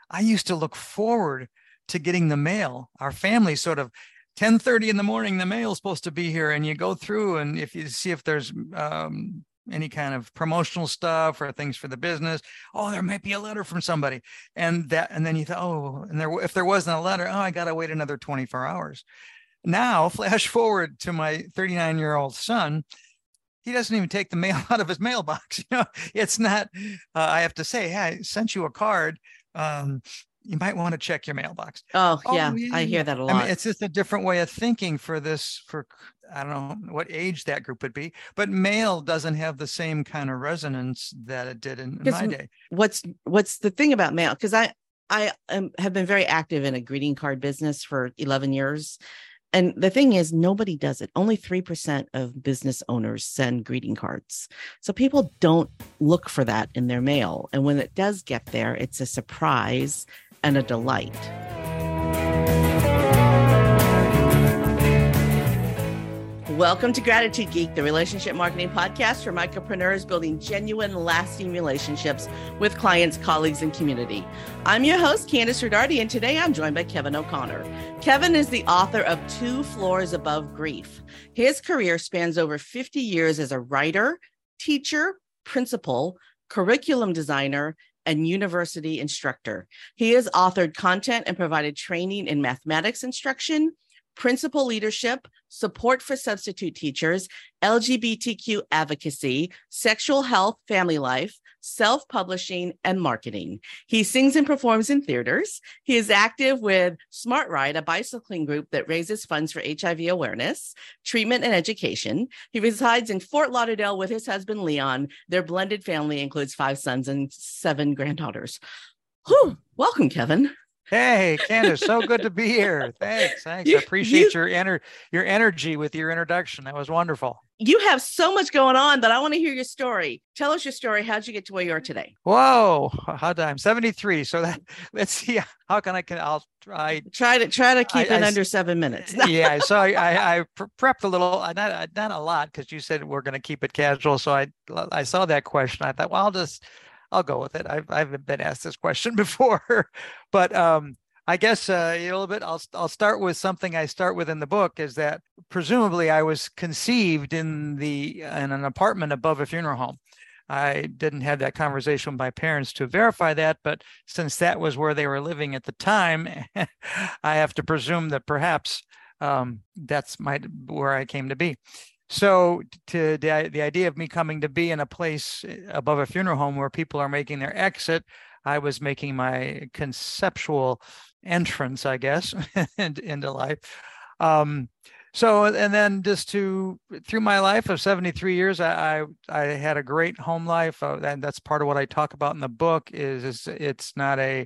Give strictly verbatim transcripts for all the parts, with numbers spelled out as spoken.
I used to look forward to getting the mail. Our family sort of ten thirty in the morning, the mail's supposed to be here. And you go through and if you see if there's um, any kind of promotional stuff or things for the business, oh, there might be a letter from somebody. And that, and then you thought, oh, and there, if there wasn't a letter, oh, I got to wait another twenty-four hours. Now, flash forward to my thirty-nine year old son. He doesn't even take the mail out of his mailbox. You know, it's not, uh, I have to say, hey, I sent you a card. Um, you might want to check your mailbox. Oh, oh yeah, yeah, I hear that a lot. I mean, it's just a different way of thinking for this, for, I don't know what age that group would be, but mail doesn't have the same kind of resonance that it did in, in my day. What's, what's the thing about mail? Because I, I um, have been very active in a greeting card business for eleven years. And the thing is, nobody does it. Only three percent of business owners send greeting cards. So people don't look for that in their mail. And when it does get there, it's a surprise and a delight. Welcome to Gratitude Geek, the relationship marketing podcast for micropreneurs building genuine, lasting relationships with clients, colleagues, and community. I'm your host, Candice Rodardi, and today I'm joined by Kevin O'Connor. Kevin is the author of Two Floors Above Grief. His career spans over fifty years as a writer, teacher, principal, curriculum designer, and university instructor. He has authored content and provided training in mathematics instruction, principal leadership, support for substitute teachers, L G B T Q advocacy, sexual health, family life, self-publishing, and marketing. He sings and performs in theaters. He is active with Smart Ride, a bicycling group that raises funds for H I V awareness, treatment, and education. He resides in Fort Lauderdale with his husband, Leon. Their blended family includes five sons and seven granddaughters. Whew. Welcome, Kevin. Hey, Candice, so good to be here. Thanks. Thanks. You, I appreciate you, your ener- your energy with your introduction. That was wonderful. You have so much going on that I want to hear your story. Tell us your story. How'd you get to where you are today? Whoa, how I'm seventy-three. So that let's see how can I can I'll try try to try to keep I, it I, under seven minutes. Yeah. So I I, I prepped a little, not not a lot, because you said we're going to keep it casual. So I I saw that question. I thought, well, I'll just I'll go with it. I've I've been asked this question before, but um, I guess uh, a little bit. I'll I'll start with something I start with in the book, is that presumably I was conceived in the in an apartment above a funeral home. I didn't have that conversation with my parents to verify that, but since that was where they were living at the time, I have to presume that perhaps um, that's my where I came to be. So to the, the idea of me coming to be in a place above a funeral home where people are making their exit, I was making my conceptual entrance, I guess, into life. Um, so, and then just to, through my life of seventy-three years, I, I, I had a great home life. Uh, and that's part of what I talk about in the book is, is it's not a,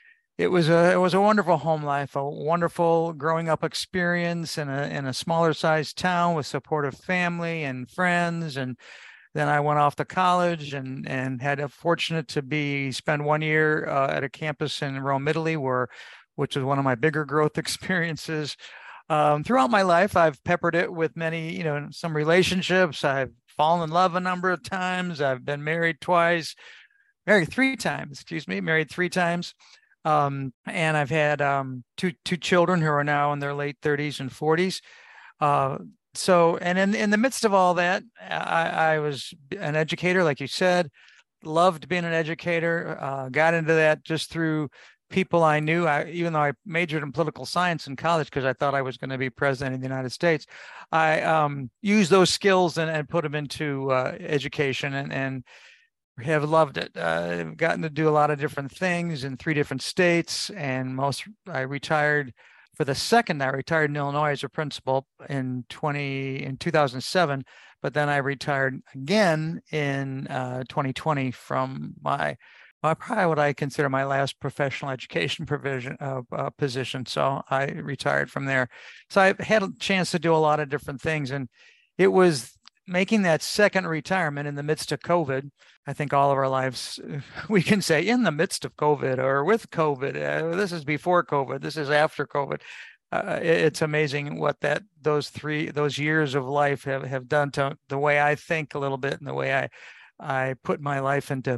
It was a it was a wonderful home life, a wonderful growing up experience in a in a smaller sized town with supportive family and friends. And then I went off to college and and had a fortunate to be spend one year uh, at a campus in Rome, Italy, where which was one of my bigger growth experiences. Um, throughout my life, I've peppered it with many, you know, some relationships. I've fallen in love a number of times. I've been married twice, married three times, excuse me, married three times. Um, and I've had um, two two children who are now in their late thirties and forties. Uh, so, and in, in the midst of all that, I, I was an educator, like you said, loved being an educator, uh, got into that just through people I knew. I, even though I majored in political science in college because I thought I was going to be president of the United States, I um, used those skills and, and put them into uh, education and, and have loved it. Uh, I've gotten to do a lot of different things in three different states, and most I retired for the second. I retired in Illinois as a principal in twenty in two thousand seven, but then I retired again in uh, twenty twenty from my uh, probably what I consider my last professional education provision uh, uh, position. So I retired from there. So I've had a chance to do a lot of different things, and it was making that second retirement in the midst of COVID. I think all of our lives, we can say in the midst of COVID or with COVID, uh, this is before COVID, this is after COVID. Uh, it, it's amazing what that, those three, those years of life have, have done to the way I think a little bit and the way I, I put my life into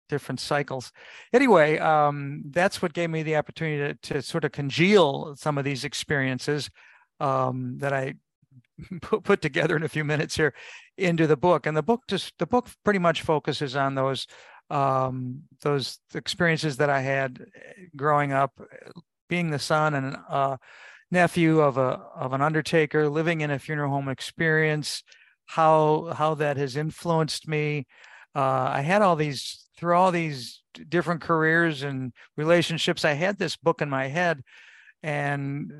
different cycles. Anyway, um, that's what gave me the opportunity to, to sort of congeal some of these experiences um, that I put, put together in a few minutes here into the book. And the book just the book pretty much focuses on those um, those experiences that I had growing up, being the son and uh, nephew of a of an undertaker, living in a funeral home experience, how how that has influenced me. Uh, I had all these through all these different careers and relationships. I had this book in my head, and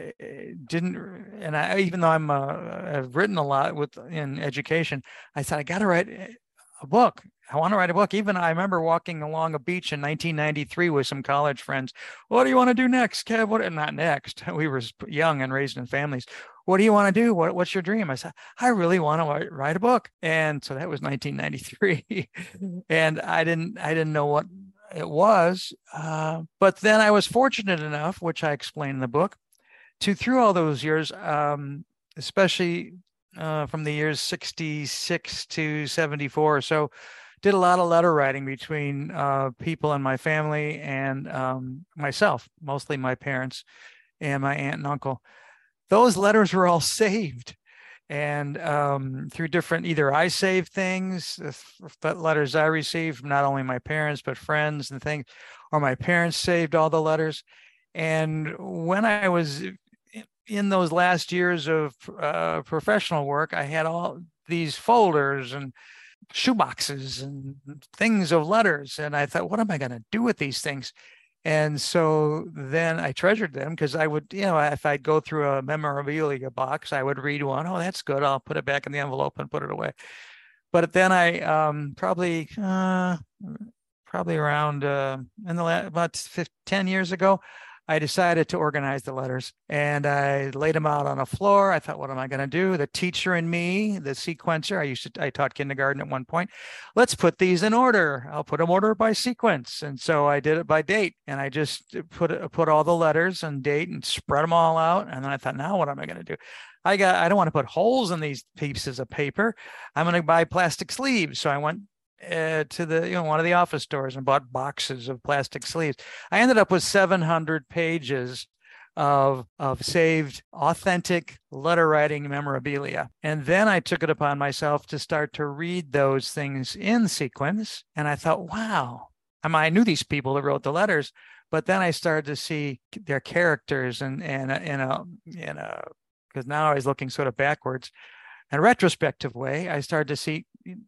didn't. And I, even though I'm uh, I've written a lot with in education, I said I got to write a book. I want to write a book. Even I remember walking along a beach in nineteen ninety-three with some college friends. What do you want to do next, Kev? What? Not next. We were young and raised in families. What do you want to do? What, what's your dream? I said, I really want to write a book. And so that was nineteen ninety-three. And I didn't, I didn't know what it was. Uh, but then I was fortunate enough, which I explain in the book, to through all those years, um, especially uh, from the years sixty-six to seventy-four or so, did a lot of letter writing between uh, people in my family and um, myself, mostly my parents and my aunt and uncle. Those letters were all saved. And um, through different, either I saved things, that letters I received from not only my parents, but friends and things, or my parents saved all the letters. And when I was in those last years of uh, professional work, I had all these folders and shoeboxes and things of letters. And I thought, what am I going to do with these things? And so then I treasured them because I would, you know, if I'd go through a memorabilia box, I would read one. Oh, that's good. I'll put it back in the envelope and put it away. But then I um, probably, uh, probably around uh, in the last, about fifteen, ten years ago, I decided to organize the letters, and I laid them out on a floor. I thought, what am I going to do? The teacher and me, the sequencer, I used to, I taught kindergarten at one point. Let's put these in order. I'll put them order by sequence. And so I did it by date, and I just put, put all the letters and date and spread them all out. And then I thought, now what am I going to do? I got, I don't want to put holes in these pieces of paper. I'm going to buy plastic sleeves. So I went Uh, to the you know one of the office stores and bought boxes of plastic sleeves. I ended up with seven hundred pages of of saved authentic letter writing memorabilia. And then I took it upon myself to start to read those things in sequence. And I thought, wow, I mean, I knew these people that wrote the letters, but then I started to see their characters and and in a in a because now I was looking sort of backwards, in a retrospective way. I started to see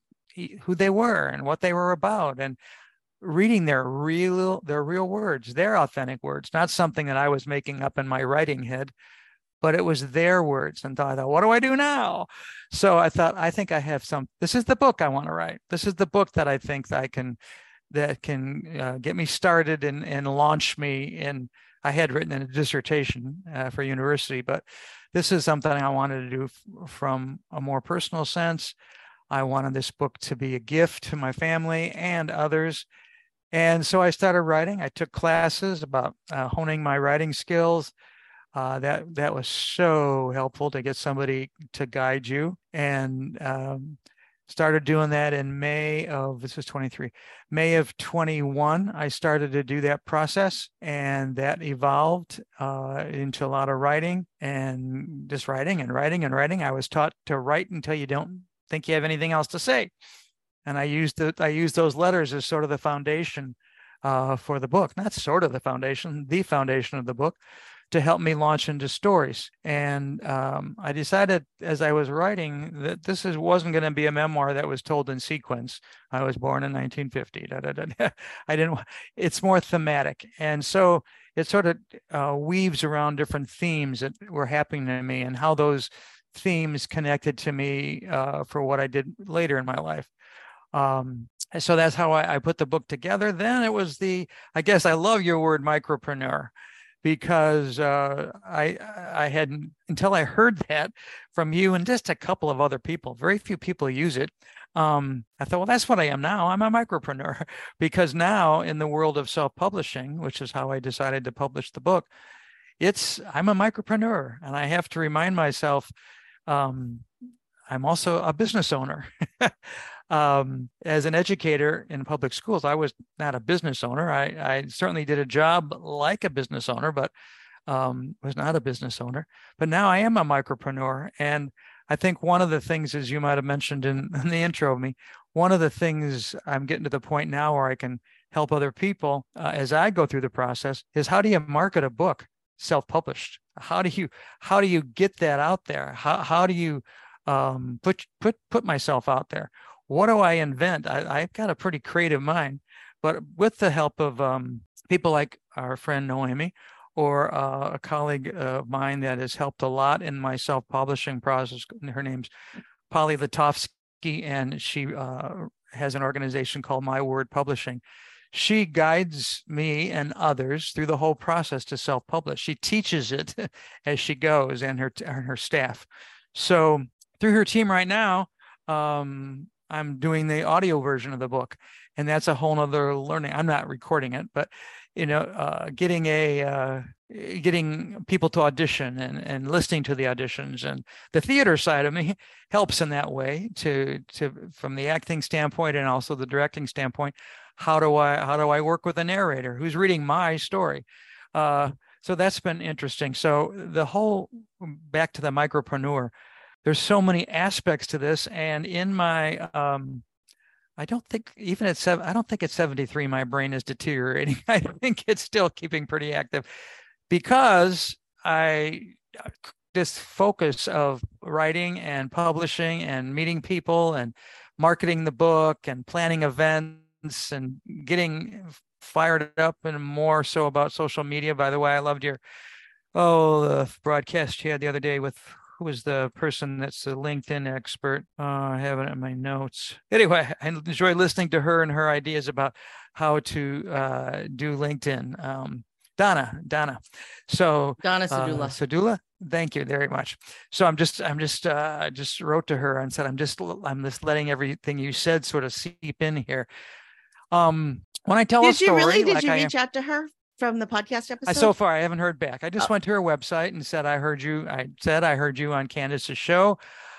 who they were and what they were about, and reading their real their real words, their authentic words, not something that I was making up in my writing head, but it was their words. And I thought, what do I do now? So I thought, I think I have some, this is the book I want to write. This is the book that I think that I can, that can uh, get me started and, and launch me in. I had written a dissertation uh, for university, but this is something I wanted to do f- from a more personal sense. I wanted this book to be a gift to my family and others. And so I started writing. I took classes about uh, honing my writing skills. Uh, that that was so helpful to get somebody to guide you. And um, started doing that in May of, this is twenty-three, May of twenty-one. I started to do that process, and that evolved uh, into a lot of writing and just writing and writing and writing. I was taught to write until you don't think you have anything else to say. And I used the, I used those letters as sort of the foundation uh, for the book, not sort of the foundation, the foundation of the book, to help me launch into stories. And um, I decided as I was writing that this is, wasn't going to be a memoir that was told in sequence. I was born in nineteen fifty. Da, da, da. I didn't, it's more thematic. And so it sort of uh, weaves around different themes that were happening to me and how those themes connected to me uh, for what I did later in my life. Um, so that's how I, I put the book together. Then it was the, I guess I love your word micropreneur, because uh, I I hadn't, until I heard that from you and just a couple of other people, very few people use it. Um, I thought, well, that's what I am now. I'm a micropreneur, because now in the world of self-publishing, which is how I decided to publish the book, it's, I'm a micropreneur, and I have to remind myself, um, I'm also a business owner. um, as an educator in public schools, I was not a business owner. I, I certainly did a job like a business owner, but um, was not a business owner. But now I am a micropreneur. And I think one of the things, as you might have mentioned in, in the intro of me, one of the things I'm getting to the point now where I can help other people uh, as I go through the process is, how do you market a book self-published? How do you how do you get that out there? How how do you um, put put put myself out there? What do I invent? I, I've got a pretty creative mind, but with the help of um, people like our friend Noemi, or uh, a colleague of mine that has helped a lot in my self-publishing process. Her name's Polly Litovsky, and she uh, has an organization called My Word Publishing. She guides me and others through the whole process to self-publish. She teaches it as she goes, and her and her staff. So through her team right now, um, I'm doing the audio version of the book, and that's a whole nother learning. I'm not recording it, but you know, uh, getting a uh, getting people to audition and and listening to the auditions, and the theater side of me helps in that way to to from the acting standpoint and also the directing standpoint. How do I how do I work with a narrator who's reading my story? Uh, so that's been interesting. So the whole, back to the micropreneur, there's so many aspects to this, and in my um, I don't think even at seven, I don't think at seventy-three, my brain is deteriorating. I think it's still keeping pretty active, because I, this focus of writing and publishing and meeting people and marketing the book and planning events and getting fired up, and more so about social media. By the way, I loved your, oh, the broadcast you had the other day with, who was the person that's a LinkedIn expert? Uh, I have it in my notes. Anyway, I enjoy listening to her and her ideas about how to uh, do LinkedIn. Um, Donna, Donna. So Donna Sadula. Uh, Sadula. Thank you very much. So I'm just, I'm just, uh, just wrote to her and said, I'm just, I'm just letting everything you said sort of seep in here. Um, when I tell did a story, you really? Did like you I reach out to her from the podcast episode? I, so far, I haven't heard back. I just Oh. went to her website and said, I heard you. I said, I heard you on Candace's show.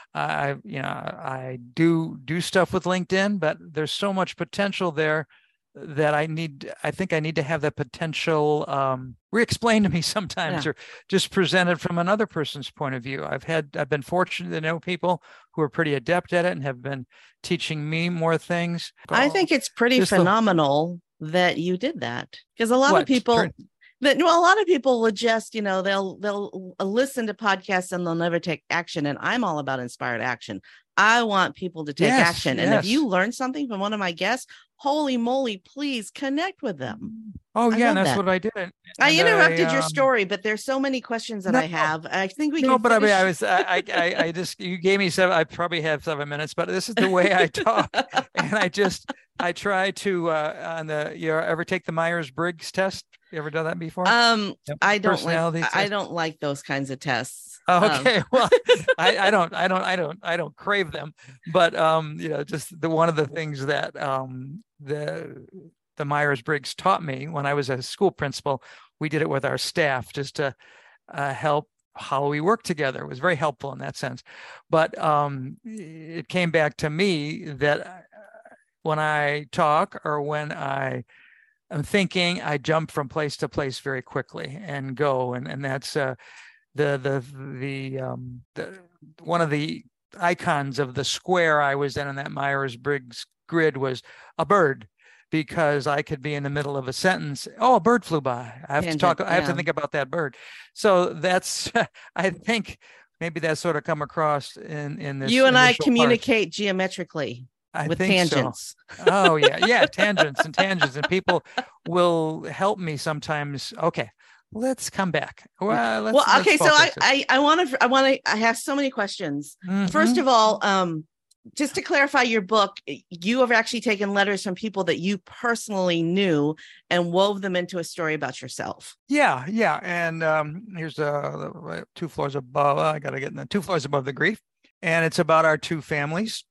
I, you know, I do do stuff with LinkedIn, but there's so much potential there that I need, I think I need to have that potential um, re-explained to me sometimes, yeah. or just presented from another person's point of view. I've had, I've been fortunate to know people who are pretty adept at it and have been teaching me more things. I think it's pretty just phenomenal the, that you did that, because a lot what, of people turn, that well, a lot of people would just, you know, they'll, they'll listen to podcasts and they'll never take action. And I'm all about inspired action. I want people to take yes, action. And yes. if you learn something from one of my guests, holy moly, please connect with them. Oh, yeah, that's that. what I did. And I interrupted I, um, your story, but there's so many questions that no, I have. I think we can. No, but finish. I mean, I was, I, I, I just, you gave me seven, I probably have seven minutes, but this is the way I talk. And I just, I try to, uh, on the, you ever take the Myers-Briggs test? You ever done that before? Um, yep. I don't like, test? I don't like those kinds of tests. Okay, um. well, I, I don't, I don't, I don't, I don't crave them, but um, you know, just the one of the things that um the the Myers-Briggs taught me when I was a school principal, we did it with our staff just to uh, help how we work together. It was very helpful in that sense, but um, it came back to me that when I talk or when I am thinking, I jump from place to place very quickly and go, and and that's uh. The the the um the one of the icons of the square I was in in that Myers-Briggs grid was a bird, because I could be in the middle of a sentence. Oh, a bird flew by. I have Tangent, to talk. I have yeah. to think about that bird. So that's I think maybe that sort of come across in in this. You and I communicate part. geometrically. I with think tangents. So. Oh yeah, yeah, tangents and tangents, and people will help me sometimes. Okay. Let's come back. Well, let's, well okay. Let's so I, I, I want to, I want to, I have so many questions. Mm-hmm. First of all, um, just to clarify your book, you have actually taken letters from people that you personally knew and wove them into a story about yourself. Yeah. Yeah. And um, here's uh, two floors above, I got to get in the two floors above the grief. And it's about our two families.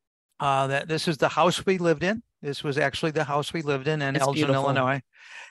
Uh, that this is the house we lived in. This was actually the house we lived in in it's Elgin, beautiful. Illinois.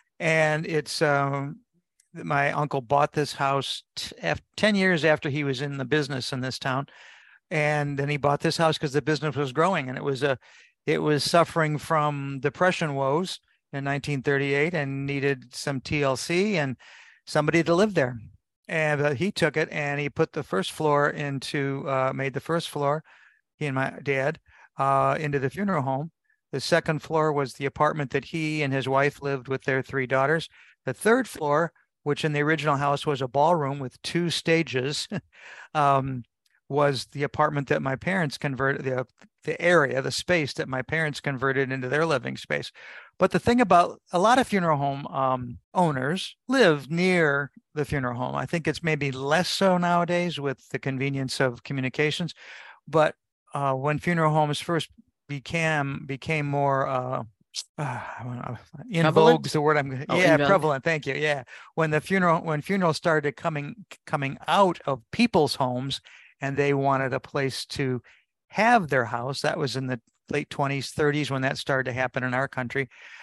And it's, um, my uncle bought this house t- f- ten years after he was in the business in this town. And then he bought this house because the business was growing, and it was a, it was suffering from depression woes in nineteen thirty-eight and needed some T L C and somebody to live there. And uh, he took it and he put the first floor into, uh, made the first floor, he and my dad, uh, into the funeral home. The second floor was the apartment that he and his wife lived with their three daughters. The third floor, which in the original house was a ballroom with two stages, um, was the apartment that my parents converted, the, the area, the space that my parents converted into their living space. But the thing about a lot of funeral home um, owners live near the funeral home. I think it's maybe less so nowadays with the convenience of communications. But uh, when funeral homes first became became more uh, uh, in Prevalent? vogue is the word I'm going to, Oh, yeah, in vogue. prevalent. Thank you. Yeah. When the funeral, when funerals started coming, coming out of people's homes and they wanted a place to have their house, that was in the late twenties, thirties, when that started to happen in our country.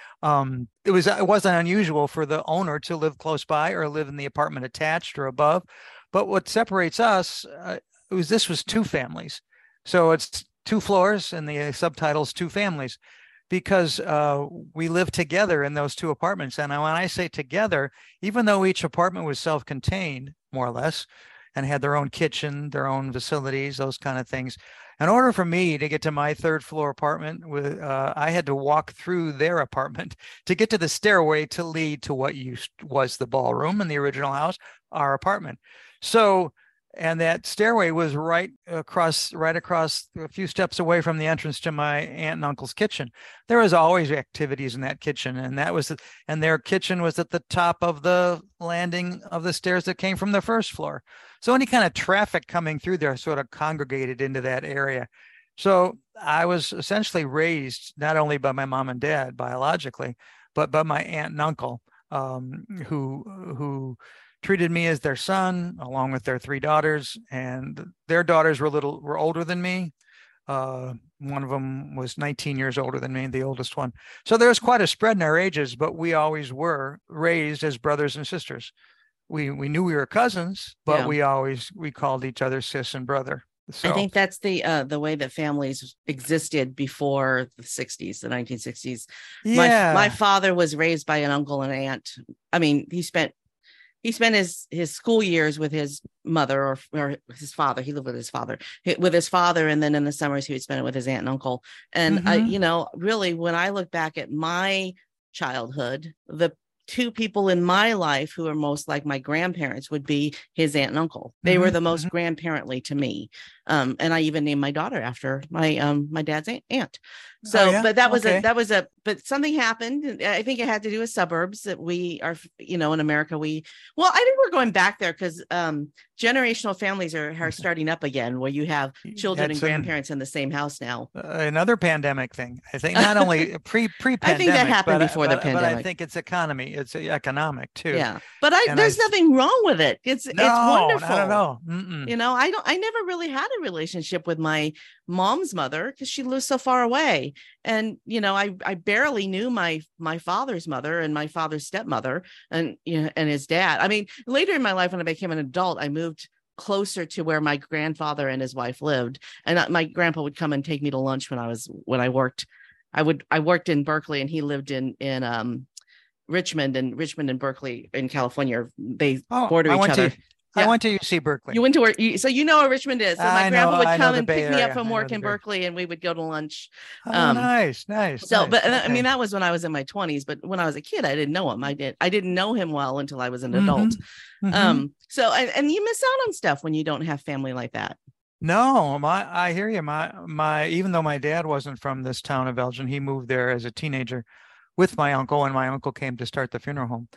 Um, it was, it wasn't unusual for the owner to live close by or live in the apartment attached or above. But what separates us, uh, it was, this was two families. So it's two floors and the subtitle's two families, because uh, we lived together in those two apartments. And when I say together, even though each apartment was self-contained, more or less, and had their own kitchen, their own facilities, those kind of things, in order for me to get to my third floor apartment, with uh, I had to walk through their apartment to get to the stairway to lead to what used was the ballroom in the original house, our apartment. So, and that stairway was right across, right across a few steps away from the entrance to my aunt and uncle's kitchen. There was always activities in that kitchen, and that was, and their kitchen was at the top of the landing of the stairs that came from the first floor. So any kind of traffic coming through there sort of congregated into that area. So I was essentially raised not only by my mom and dad biologically, but by my aunt and uncle, um, who who. treated me as their son, along with their three daughters, and their daughters were little were older than me. Uh, one of them was nineteen years older than me, the oldest one. So there was quite a spread in our ages, but we always were raised as brothers and sisters. We we knew we were cousins, but Yeah. we always we called each other sis and brother. So I think that's the uh, the way that families existed before the sixties, the nineteen sixties. yeah, My my father was raised by an uncle and aunt. I mean, he spent he spent his his school years with his mother or, or his father. He lived with his father, with his father. And then in the summers, he would spend it with his aunt and uncle. And mm-hmm. I, you know, really, when I look back at my childhood, the two people in my life who are most like my grandparents would be his aunt and uncle. They mm-hmm. were the most mm-hmm. grandparently to me. Um, and I even named my daughter after my um my dad's aunt. So, oh, yeah? but that was okay. a that was a but something happened. I think it had to do with suburbs that we are, you know, in America. We well, I think we're going back there because um, generational families are, are starting up again, where you have children That's and grandparents an, in the same house now. Uh, another pandemic thing. I think not only pre pre pandemic, I think that happened but, before but, the pandemic. But I think it's economy. It's economic too. Yeah, but I and there's I, nothing wrong with it. It's no, it's wonderful. I don't know. Mm-mm. You know, I don't. I never really had a relationship with my mom's mother because she lives so far away, and you know, I I barely knew my my father's mother and my father's stepmother, and you know, and his dad. I mean, later in my life when I became an adult, I moved closer to where my grandfather and his wife lived, and my grandpa would come and take me to lunch when I was when I worked. I would I worked in Berkeley, and he lived in in um. Richmond and Richmond and Berkeley in California, they oh, border I each went other. To, yeah. I went to U C Berkeley. You went to where, you, so you know where Richmond is. So my I grandpa know, would I come know and the pick Bay me up Area. from I work know in the Berkeley, and we would go to lunch. Oh, um, nice, nice. So, nice. but okay. I mean, that was when I was in my twenties. But when I was a kid, I didn't know him. I did. I didn't know him well until I was an Mm-hmm. adult. Mm-hmm. Um. So, and, and you miss out on stuff when you don't have family like that. No, my I hear you. My my even though my dad wasn't from this town of Elgin, he moved there as a teenager with my uncle, and my uncle came to start the funeral home.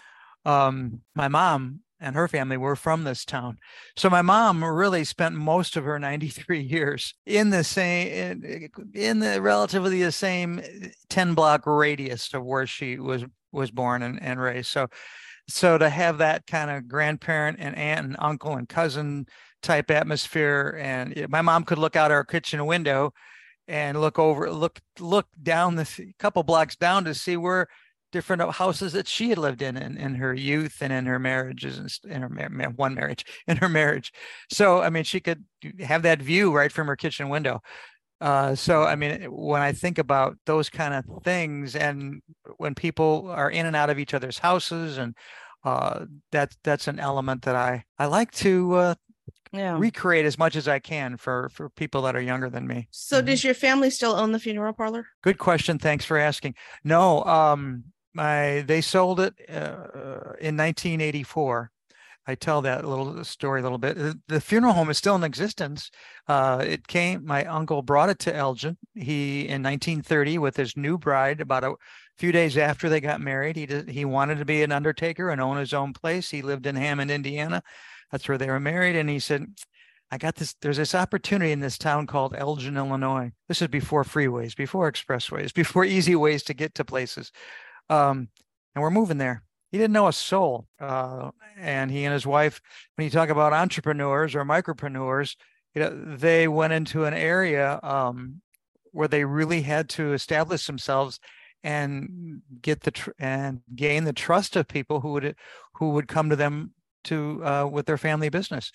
Um, my mom and her family were from this town. So my mom really spent most of her ninety-three years in the same, in, in the relatively the same ten block radius of where she was, was born and, and raised. So, so to have that kind of grandparent and aunt and uncle and cousin type atmosphere. And my mom could look out our kitchen window and look over, look, look down the couple blocks down to see where different houses that she had lived in in, in her youth and in her marriages and in her one marriage in her marriage. So I mean, she could have that view right from her kitchen window. Uh, so I mean, when I think about those kind of things, and when people are in and out of each other's houses, and uh, that that's an element that I I like to uh, yeah. recreate as much as I can for for people that are younger than me. So mm-hmm. Does your family still own the funeral parlor? Good question. Thanks for asking. No, um, my they sold it uh, in nineteen eighty-four. I tell that little story a little bit. The funeral home is still in existence. Uh, it came, my uncle brought it to Elgin. He, in nineteen thirty, with his new bride, about a few days after they got married, he did, he wanted to be an undertaker and own his own place. He lived in Hammond, Indiana. That's where they were married. And he said, I got this, there's this opportunity in this town called Elgin, Illinois. This is before freeways, before expressways, before easy ways to get to places. Um, and we're moving there. He didn't know a soul. Uh, and he and his wife, when you talk about entrepreneurs or micropreneurs, you know, they went into an area um, where they really had to establish themselves and get the tr- and gain the trust of people who would who would come to them to uh, with their family business.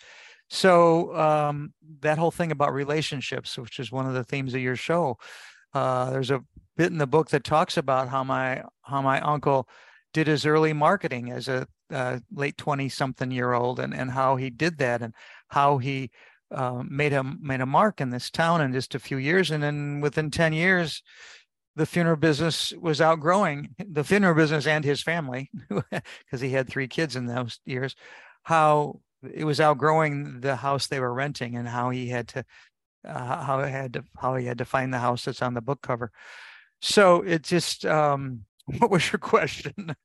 So um, that whole thing about relationships, which is one of the themes of your show, uh, there's a bit in the book that talks about how my how my uncle did his early marketing as a uh, late twenty something year old, and, and how he did that, and how he uh, made a made a mark in this town in just a few years. And then within ten years, the funeral business was outgrowing the funeral business and his family, because he had three kids in those years, how it was outgrowing the house they were renting, and how he had to uh, how he had to how he had to find the house that's on the book cover. So it just um what was your question?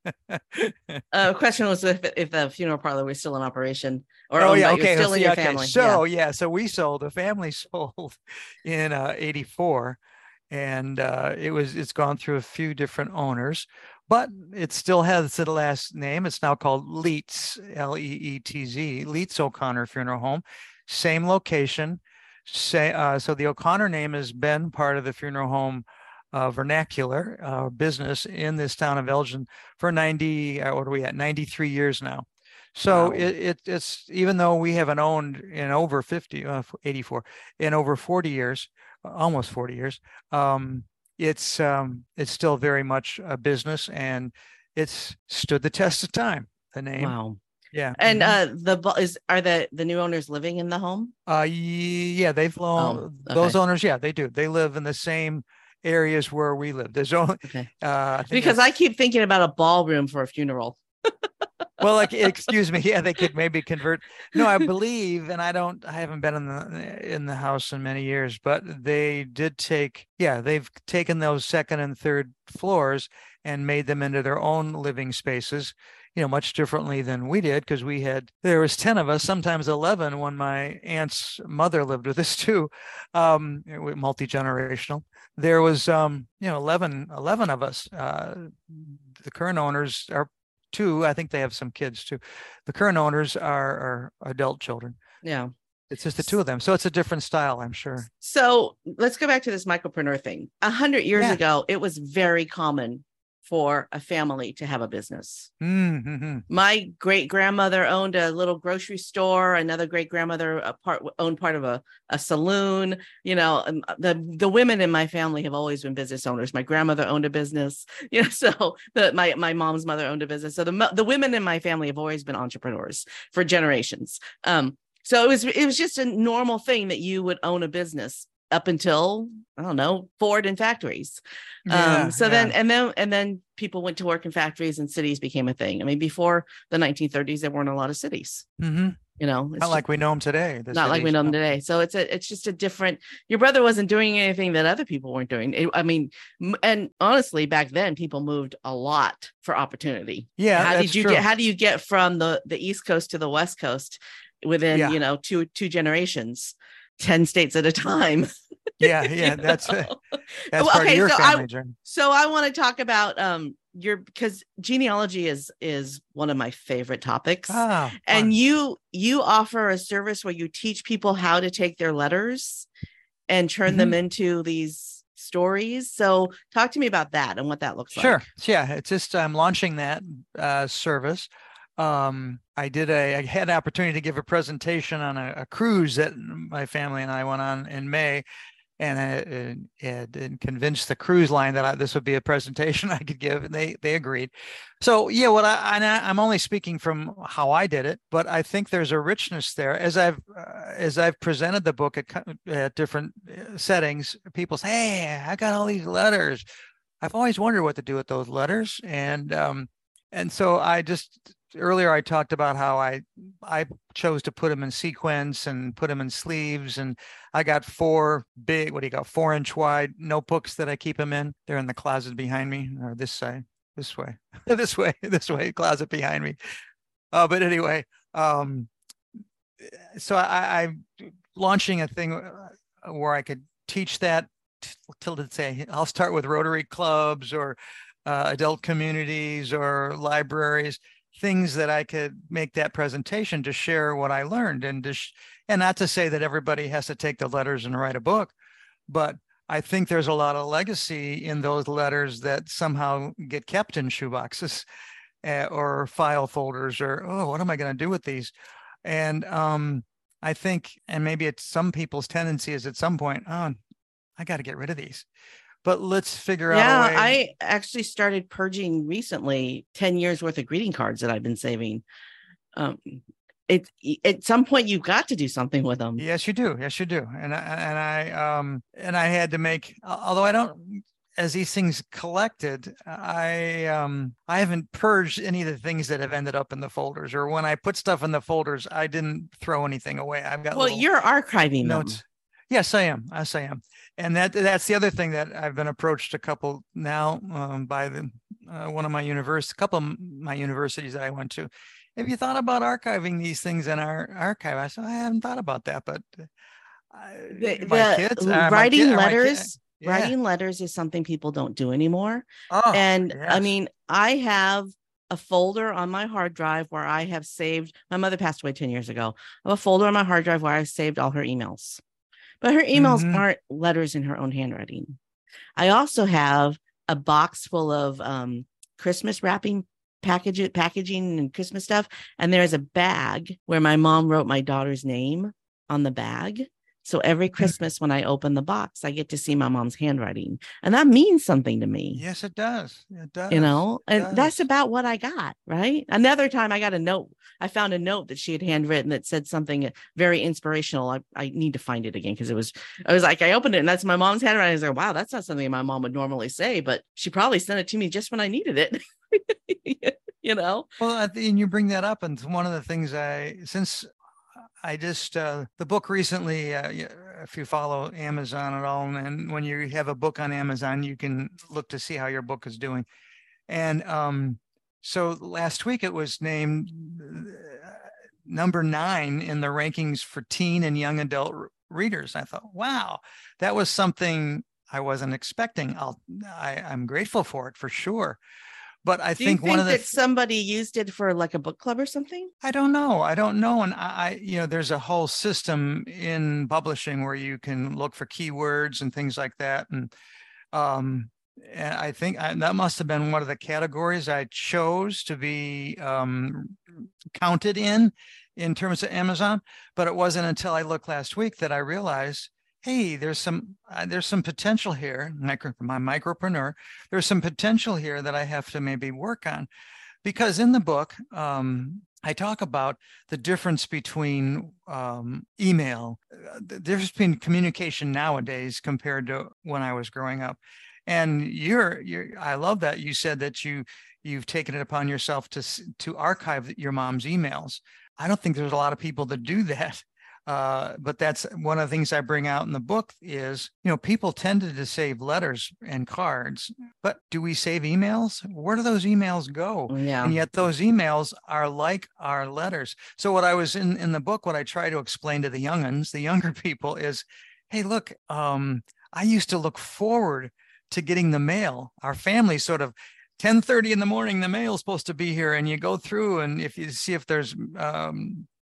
uh, question was if, if the funeral parlor was still in operation, or oh yeah, okay, still in see, your okay. family. So yeah. yeah, so we sold. The family sold in uh, eighty-four, and uh, it was it's gone through a few different owners, but it still has the last name. It's now called Leetz, L E E T Z, Leetz O'Connor Funeral Home, same location. Say uh, so the O'Connor name has been part of the funeral home Uh, vernacular uh, business in this town of Elgin for ninety, uh, what are we at, ninety-three years now. So wow. it, it it's, even though we haven't owned in over fifty, uh, eighty-four, in over forty years, almost forty years, um, it's um, it's still very much a business, and it's stood the test of time, the name. Wow. Yeah. And uh, the is are the the new owners living in the home? Uh, yeah, they've loaned, oh, okay. Those owners, yeah, they do. They live in the same areas where we live. There's only okay. uh, I because I keep thinking about a ballroom for a funeral. Well, like, excuse me, yeah, they could maybe convert. No, I believe, and I don't, I haven't been in the in the house in many years, but they did take, yeah, they've taken those second and third floors and made them into their own living spaces. You know, much differently than we did, because we had, there was ten of us, sometimes eleven, when my aunt's mother lived with us too, um, multi-generational. There was, um, you know, eleven, eleven of us. Uh, the current owners are two. I think they have some kids too. The current owners are, are adult children. Yeah. It's just the two of them. So it's a different style, I'm sure. So let's go back to this micropreneur thing. A hundred years yeah. ago, it was very common for a family to have a business. Mm-hmm. My great grandmother owned a little grocery store. Another great grandmother a part owned part of a, a saloon. You know, the the women in my family have always been business owners. My grandmother owned a business. You know, so the my my mom's mother owned a business. So the the women in my family have always been entrepreneurs for generations. Um, so it was it was just a normal thing that you would own a business up until, I don't know, Ford and factories. Yeah, um, so yeah. then, and then, and then people went to work in factories and cities became a thing. I mean, before the nineteen thirties, there weren't a lot of cities, mm-hmm. you know, not like we know them today. The not like we know them today. So it's a, it's just a different, your brother wasn't doing anything that other people weren't doing. It, I mean, and honestly, back then people moved a lot for opportunity. Yeah. How did you true. get, how do you get from the, the East Coast to the West Coast within, yeah. you know, two, two generations, ten states at a time? Yeah, yeah, that's you a, know? that's well, part okay, of your so family I, journey. So I want to talk about um your, because genealogy is is one of my favorite topics. Oh, and fun. you you offer a service where you teach people how to take their letters and turn Mm-hmm. them into these stories. So talk to me about that and what that looks Sure. like. Yeah, it's just I'm launching that uh, service. Um, I did a I had an opportunity to give a presentation on a, a cruise that my family and I went on in May, and I had and convinced the cruise line that I, this would be a presentation I could give, and they they agreed. So yeah, what I, I I'm only speaking from how I did it, but I think there's a richness there as I've uh, as I've presented the book at, at different settings. People say, "Hey, I got all these letters. I've always wondered what to do with those letters," and um, and so I just earlier I talked about how I I chose to put them in sequence and put them in sleeves, and I got four big, what do you got, four inch wide notebooks that I keep them in. They're in the closet behind me, or this side, this way, this way, this way, closet behind me. Uh, but anyway, um, so I, I'm launching a thing where I could teach that till to say I'll start with Rotary clubs or uh, adult communities or libraries, things that I could make that presentation to share what I learned, and to sh- and not to say that everybody has to take the letters and write a book, but I think there's a lot of legacy in those letters that somehow get kept in shoeboxes uh, or file folders, or, oh, what am I going to do with these? And um, I think, and maybe it's some people's tendency is at some point, oh, I got to get rid of these, but let's figure yeah, out a way. I actually started purging recently ten years worth of greeting cards that I've been saving. Um, it, at some point you've got to do something with them. Yes, you do. Yes, you do. And I, and I, um, and I had to make, although I don't, as these things collected, I, um, I haven't purged any of the things that have ended up in the folders, or when I put stuff in the folders, I didn't throw anything away. I've got well, you're archiving notes. them. Yes, I am. Yes, I am. And that that's the other thing that I've been approached a couple now um, by the uh, one of my universities, a couple of my universities that I went to. Have you thought about archiving these things in our archive? I said, I haven't thought about that, but I, The, my the kids, uh, writing my kid, letters, yeah. writing letters is something people don't do anymore. Oh, and yes. I mean, I have a folder on my hard drive where I have saved, my mother passed away ten years ago. I have a folder on my hard drive where I've saved all her emails, but her emails mm-hmm. aren't letters in her own handwriting. I also have a box full of um, Christmas wrapping package, packaging and Christmas stuff. And there's a bag where my mom wrote my daughter's name on the bag. So every Christmas when I open the box, I get to see my mom's handwriting. And that means something to me. Yes, it does. It does. You know, it and does. That's about what I got, right? Another time I got a note. I found a note that she had handwritten that said something very inspirational. I, I need to find it again because it was, I was like, I opened it and that's my mom's handwriting. I was like, wow, that's not something my mom would normally say, but she probably sent it to me just when I needed it. You know? Well, and you bring that up. And one of the things I, since I just, uh, the book recently, uh, if you follow Amazon at all, and when you have a book on Amazon, you can look to see how your book is doing. And um, so last week it was named number nine in the rankings for teen and young adult readers. I thought, wow, that was something I wasn't expecting. I'll, I, I'm grateful for it for sure. But I Do think, you think one of the that somebody used it for like a book club or something? I don't know. I don't know. And I, you know, there's a whole system in publishing where you can look for keywords and things like that. And, um, and I think I, that must have been one of the categories I chose to be um, counted in, in terms of Amazon. But it wasn't until I looked last week that I realized, hey, there's some uh, there's some potential here. Micro, my micropreneur, there's some potential here that I have to maybe work on, because in the book um, I talk about the difference between um, email, uh, the difference between communication nowadays compared to when I was growing up. And you're you're I love that you said that you you've taken it upon yourself to to archive your mom's emails. I don't think there's a lot of people that do that. Uh, but that's one of the things I bring out in the book is, you know, people tended to save letters and cards, but do we save emails? Where do those emails go? Yeah. And yet those emails are like our letters. So what I was in, in the book, what I try to explain to the young'uns, the younger people is, hey, look, um, I used to look forward to getting the mail. Our family sort of ten thirty in the morning, the mail's supposed to be here, and you go through, and if you see if there's um,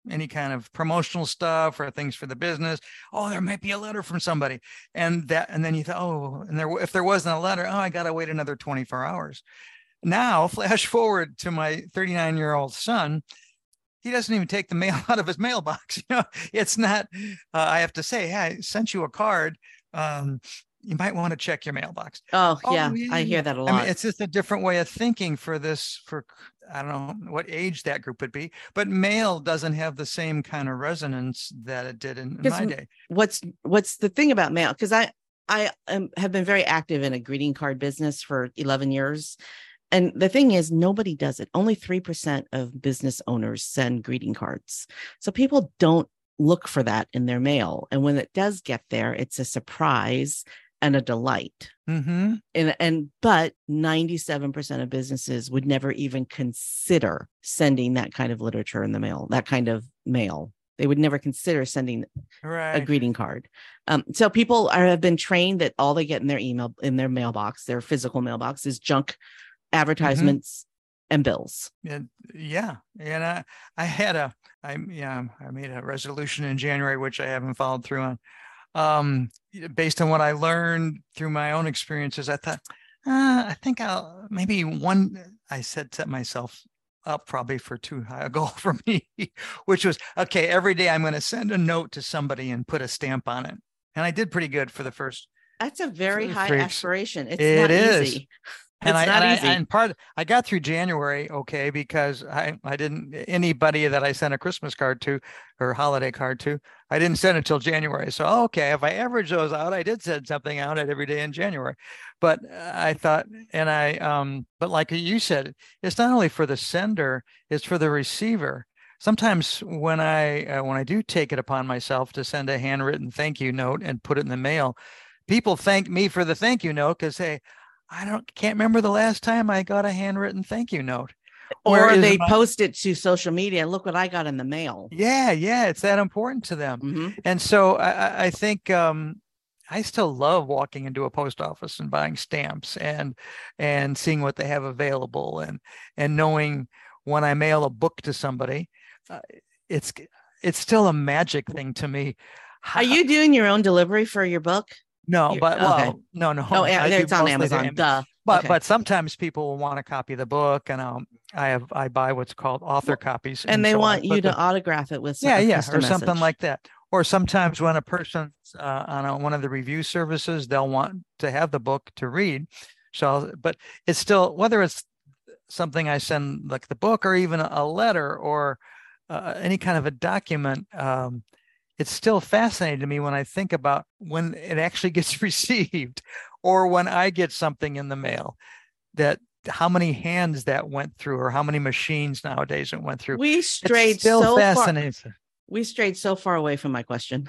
any kind of promotional stuff or things for the business. Oh, there might be a letter from somebody. And that, and then you thought, oh, and there, if there wasn't a letter, oh, I got to wait another twenty-four hours. Now, flash forward to my thirty-nine year old son. He doesn't even take the mail out of his mailbox. You know, it's not, uh, I have to say, hey, I sent you a card. Um, you might want to check your mailbox. Oh, oh yeah, yeah. I hear that a lot. I mean, it's just a different way of thinking for this, for, I don't know what age that group would be, but mail doesn't have the same kind of resonance that it did in, in my day. What's, what's the thing about mail? Because I, I um, have been very active in a greeting card business for eleven years. And the thing is, nobody does it. Only three percent of business owners send greeting cards. So people don't look for that in their mail. And when it does get there, it's a surprise and a delight. Mm-hmm. And, and but ninety-seven percent of businesses would never even consider sending that kind of literature in the mail, that kind of mail. They would never consider sending right. a greeting card. Um, so people are, have been trained that all they get in their email, in their mailbox, their physical mailbox, is junk advertisements mm-hmm. and bills. And, yeah. And I, I had a, I, yeah, I made a resolution in January, which I haven't followed through on. Um, based on what I learned through my own experiences, I thought, uh, I think I'll maybe one, I said to myself up probably for too high a goal for me, which was, okay, every day I'm going to send a note to somebody and put a stamp on it. And I did pretty good for the first. That's a very high three, aspiration. It's it not is. easy. And it's I, not and easy. I, and part, I got through January. Okay. Because I, I didn't, anybody that I sent a Christmas card to or holiday card to, I didn't send it till January. So, okay, if I average those out, I did send something out at every day in January, but I thought, and I, um, but like you said, it's not only for the sender, it's for the receiver. Sometimes when I, uh, when I do take it upon myself to send a handwritten thank you note and put it in the mail, people thank me for the thank you note because, hey, I don't can't remember the last time I got a handwritten thank you note. Or Whereas they my, post it to social media and look what I got in the mail. Yeah, yeah, it's that important to them. Mm-hmm. And so I, I think um, I still love walking into a post office and buying stamps and and seeing what they have available and and knowing when I mail a book to somebody, uh, it's it's still a magic thing to me. Are you doing your own delivery for your book? No, You're, but well, okay. no, no. Oh, yeah, it's on Amazon. Am- Duh. But okay. but sometimes people will want to copy the book, and um, I have I buy what's called author well, copies, and, and they so want you to the, autograph it with yeah, yeah, or message. something like that. Or sometimes when a person's uh, on a, one of the review services, they'll want to have the book to read. So, but it's still whether it's something I send like the book or even a letter or uh, any kind of a document. Um, it's still fascinating to me when I think about when it actually gets received or when I get something in the mail, that how many hands that went through or how many machines nowadays it went through. We strayed it's still so fascinating. far. We strayed so far away from my question.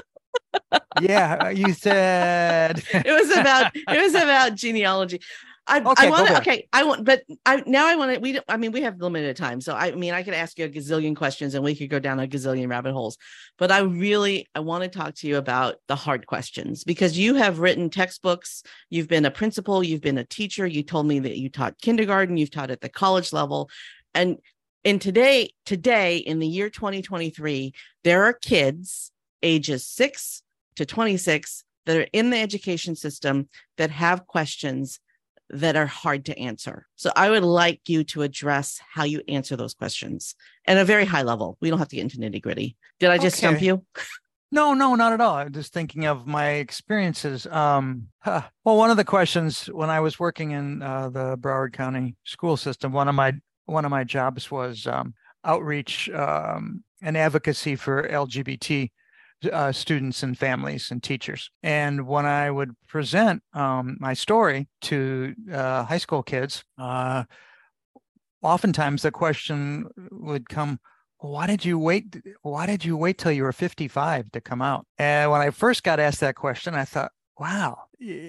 Yeah, you said it was about it was about genealogy. I, okay, I want okay. I want, but I now I want to. We, I mean, we have limited time, so I mean, I could ask you a gazillion questions, and we could go down a gazillion rabbit holes. But I really, I want to talk to you about the hard questions because you have written textbooks. You've been a principal. You've been a teacher. You told me that you taught kindergarten. You've taught at the college level, and in today, today in the year twenty twenty-three, there are kids ages six to twenty-six that are in the education system that have questions that are hard to answer. So I would like you to address how you answer those questions at a very high level. We don't have to get into nitty gritty. Did I just okay. stump you? No, no, not at all. I'm just thinking of my experiences. Um, huh. Well, one of the questions when I was working in uh, the Broward County school system, one of my one of my jobs was um, outreach um, and advocacy for L G B T Uh, students and families and teachers. And when I would present um, my story to uh, high school kids, uh, oftentimes the question would come, why did you wait? Why did you wait till you were fifty-five to come out? And when I first got asked that question, I thought, wow,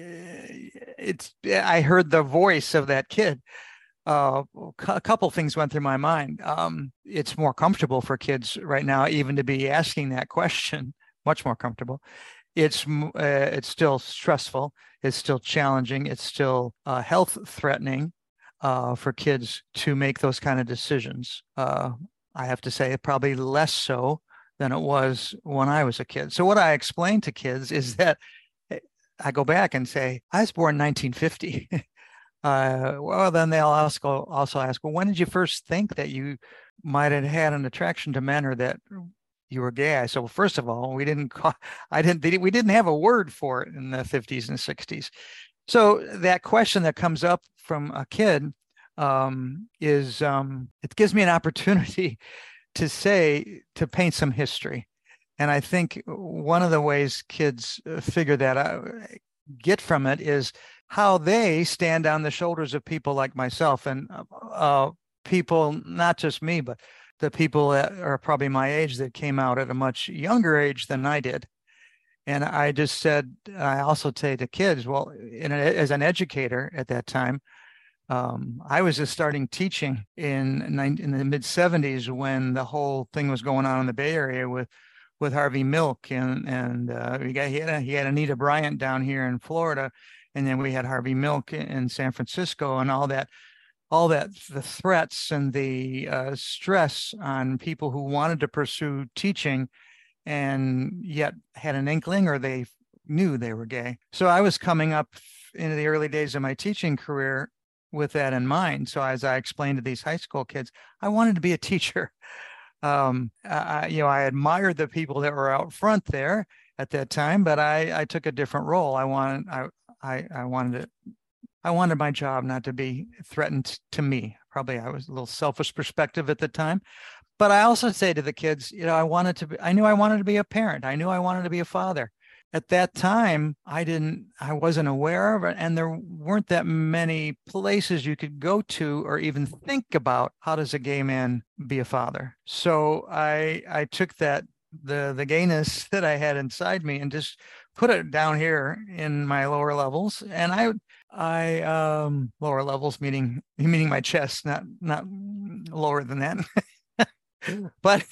it's, I heard the voice of that kid. Uh, a couple things went through my mind. Um, it's more comfortable for kids right now, even to be asking that question. Much more comfortable. It's uh, it's still stressful. It's still challenging. It's still uh, health threatening uh, for kids to make those kind of decisions uh, I have to say, probably less so than it was when I was a kid. So what I explain to kids is that I go back and say, I was born in nineteen fifty. Uh, well, then they'll also also ask, well, when did you first think that you might have had an attraction to men or that you were gay? I said, well, first of all, we didn't call, I didn't, we didn't have a word for it in the fifties and sixties. So that question that comes up from a kid um, is, um, it gives me an opportunity to say, to paint some history. And I think one of the ways kids figure that out, get from it, is how they stand on the shoulders of people like myself and uh, people, not just me, but the people that are probably my age that came out at a much younger age than I did. And I just said, I also say to kids, well, in a, as an educator at that time, um, I was just starting teaching in, in the mid seventies when the whole thing was going on in the Bay Area with with Harvey Milk, and and uh, we got he had a, he had Anita Bryant down here in Florida. And then we had Harvey Milk in San Francisco, and all that, all that, the threats and the uh, stress on people who wanted to pursue teaching and yet had an inkling or they knew they were gay. So I was coming up into the early days of my teaching career with that in mind. So as I explained to these high school kids, I wanted to be a teacher. Um, I, you know, I admired the people that were out front there at that time, but I, I took a different role. I wanted, I, I, I wanted it. I wanted my job not to be threatened to me. Probably I was a little selfish perspective at the time, but I also say to the kids, you know, I wanted to be, I knew I wanted to be a parent. I knew I wanted to be a father. At that time, I didn't, I wasn't aware of it. And there weren't that many places you could go to or even think about how does a gay man be a father. So I, I took that, the, the gayness that I had inside me and just put it down here in my lower levels. And I, I, um, lower levels, meaning, meaning my chest, not, not lower than that. But,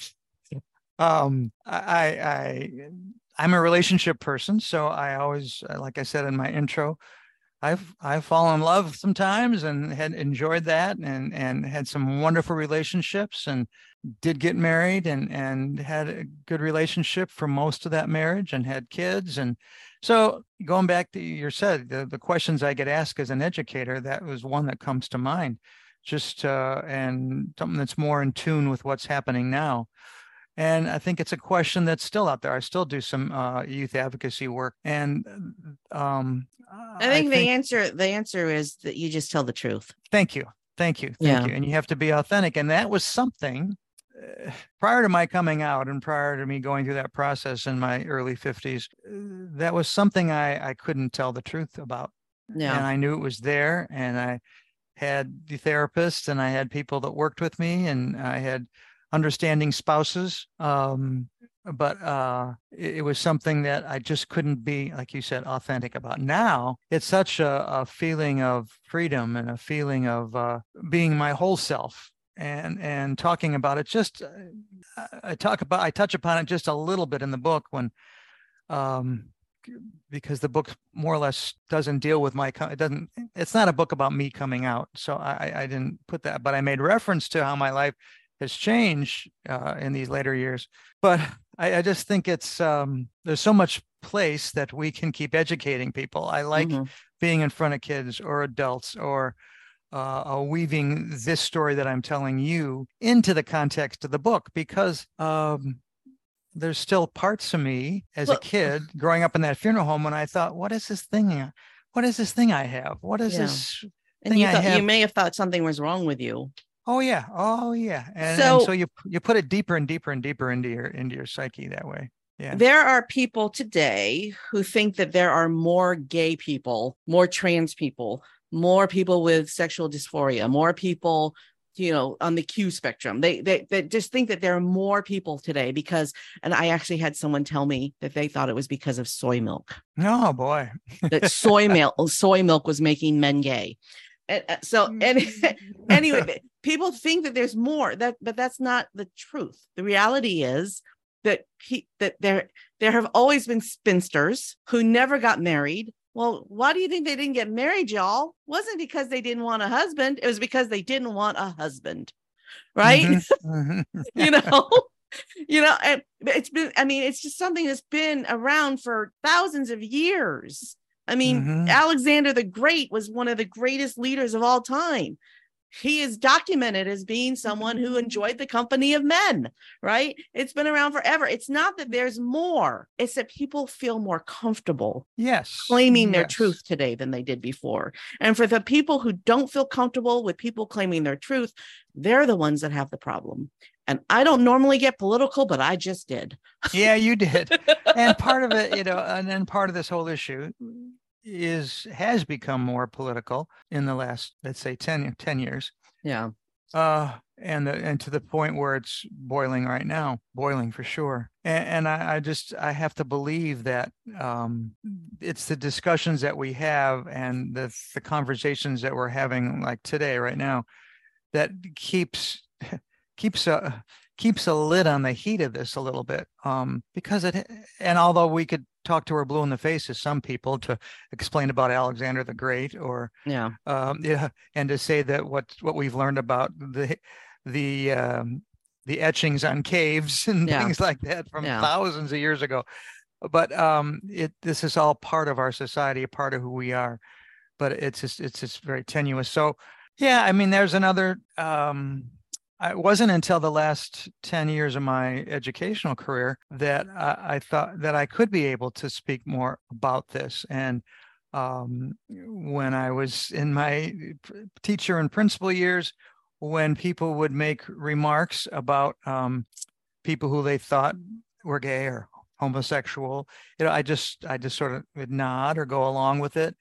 um, I, I, I'm a relationship person. So I always, like I said in my intro, I've, I've fallen in love sometimes and had enjoyed that and, and had some wonderful relationships and did get married and, and had a good relationship for most of that marriage and had kids. And so going back to your said, the, the questions I get asked as an educator, that was one that comes to mind, just, uh, and something that's more in tune with what's happening now. And I think it's a question that's still out there. I still do some uh, youth advocacy work, and um, I think I the think, answer the answer is that you just tell the truth. Thank you, thank you, thank yeah. you. And you have to be authentic. And that was something uh, prior to my coming out, and prior to me going through that process in my early fifties. Uh, that was something I I couldn't tell the truth about. Yeah. And I knew it was there, and I had the therapists, and I had people that worked with me, and I had understanding spouses. Um, but uh, it, it was something that I just couldn't be, like you said, authentic about. Now it's such a, a feeling of freedom and a feeling of uh, being my whole self and, and talking about it. Just, uh, I talk about, I touch upon it just a little bit in the book when, um, because the book more or less doesn't deal with my, it doesn't, it's not a book about me coming out. So I, I didn't put that, but I made reference to how my life has changed uh, in these later years. But I, I just think it's, um, there's so much place that we can keep educating people. I like mm-hmm. being in front of kids or adults or uh, uh, weaving this story that I'm telling you into the context of the book, because um, there's still parts of me as well, a kid growing up in that funeral home when I thought, what is this thing? What is this thing I have? What is yeah. this and thing you I thought, have? You may have thought something was wrong with you. Oh yeah, oh yeah, and so, and so you you put it deeper and deeper and deeper into your into your psyche that way. Yeah. There are people today who think that there are more gay people, more trans people, more people with sexual dysphoria, more people, you know, on the Q spectrum. They they they just think that there are more people today because, and I actually had someone tell me that they thought it was because of soy milk. Oh boy, that soy milk soy milk was making men gay. And so and, anyway, people think that there's more, that, but that's not the truth. The reality is that he, that there there have always been spinsters who never got married. Well, why do you think they didn't get married, y'all? It wasn't because they didn't want a husband. It was because they didn't want a husband. right? Mm-hmm. Mm-hmm. you know, you know, and it's been, I mean, it's just something that's been around for thousands of years. I mean, Mm-hmm. Alexander the Great was one of the greatest leaders of all time. He is documented as being someone who enjoyed the company of men, right? It's been around forever. It's not that there's more, it's that people feel more comfortable Yes. claiming their Yes. truth today than they did before. And for the people who don't feel comfortable with people claiming their truth, they're the ones that have the problem. And I don't normally get political, but I just did. Yeah, you did. And part of it, you know, and then part of this whole issue is has become more political in the last, let's say, ten, ten years. Yeah. Uh, and the, and to the point where it's boiling right now, boiling for sure. And, and I, I just I have to believe that um, it's the discussions that we have and the the conversations that we're having, like today, right now, that keeps keeps a keeps a lid on the heat of this a little bit. Um, because it, and although we could talk to her blue in the face as some people to explain about Alexander the Great, or yeah, um, yeah, and to say that what what we've learned about the the um, the etchings on caves and yeah. things like that from yeah. thousands of years ago, but um, it this is all part of our society, a part of who we are. But it's just it's just very tenuous. So yeah, I mean, there's another. Um, it wasn't until the last ten years of my educational career that I, I thought that I could be able to speak more about this. And um, when I was in my teacher and principal years, when people would make remarks about um, people who they thought were gay or homosexual, you know, I just I just sort of would nod or go along with it,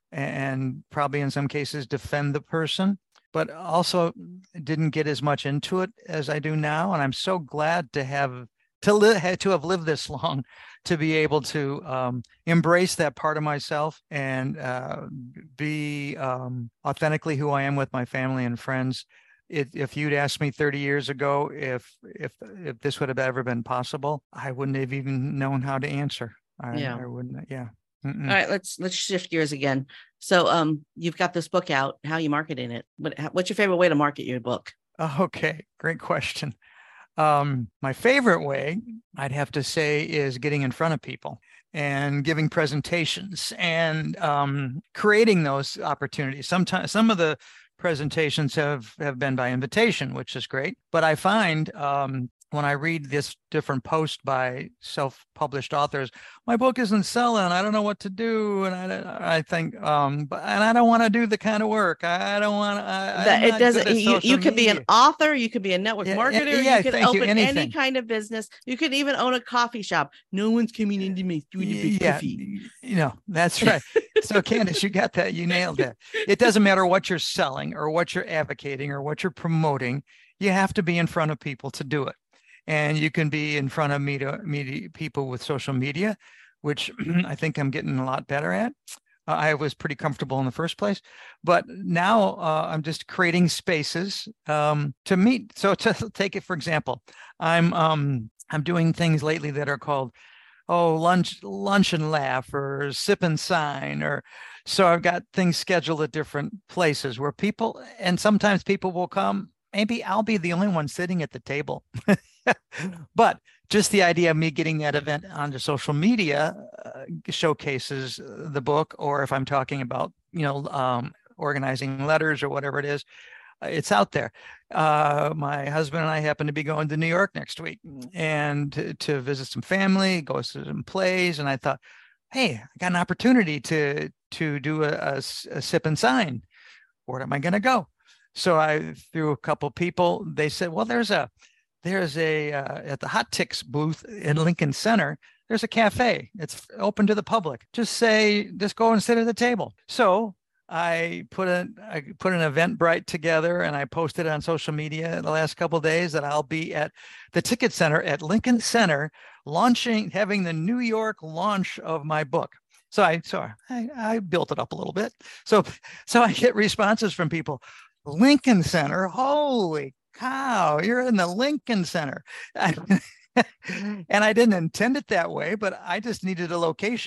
and probably in some cases defend the person, but also didn't get as much into it as I do now. And I'm so glad to have to live to have lived this long, to be able to um, embrace that part of myself and uh, be um, authentically who I am with my family and friends. It, if you'd asked me thirty years ago if if if this would have ever been possible, I wouldn't have even known how to answer. I, Yeah. I wouldn't. Yeah. Mm-mm. All right, let's let's shift gears again. So, um, you've got this book out. How are you marketing it? What what's your favorite way to market your book? Okay, great question. Um, my favorite way, I'd have to say, is getting in front of people and giving presentations and um, creating those opportunities. Sometimes some of the presentations have have been by invitation, which is great. But I find um, when I read this different post by self-published authors, my book isn't selling. I don't know what to do, and I, I think, um, but and I don't want to do the kind of work. I, I don't want to. That it doesn't. You, you could be an author. You could be a network yeah, marketer. Yeah, you could thank open you. any kind of business. You could even own a coffee shop. No one's coming into me doing a big yeah, coffee. You know, that's right. So Candace, you got that. You nailed it. It doesn't matter what you're selling or what you're advocating or what you're promoting. You have to be in front of people to do it. And you can be in front of media, media people with social media, which I think I'm getting a lot better at. Uh, I was pretty comfortable in the first place, but now uh, I'm just creating spaces um, to meet. So to take it, for example, I'm um, I'm doing things lately that are called, oh, lunch, lunch and laugh, or sip and sign, or so I've got things scheduled at different places where people, and sometimes people will come. Maybe I'll be the only one sitting at the table. But just the idea of me getting that event onto social media uh, showcases the book. Or if I'm talking about, you know, um, organizing letters or whatever it is, it's out there. Uh, my husband and I happen to be going to New York next week and to, to visit some family, go to some plays. And I thought, hey, I got an opportunity to to do a, a, a sip and sign. Where am I going to go? So I threw a couple people. They said, well, there's a there's a uh, at the Hot Ticks booth in Lincoln Center. There's a cafe. It's open to the public. Just say, just go and sit at the table. So I put an I put an Eventbrite together and I posted on social media in the last couple of days that I'll be at the Ticket Center at Lincoln Center, launching, having the New York launch of my book. So I so I, I built it up a little bit. So so I get responses from people. Lincoln Center, holy cow, you're in the Lincoln Center. And I didn't intend it that way, but I just needed a location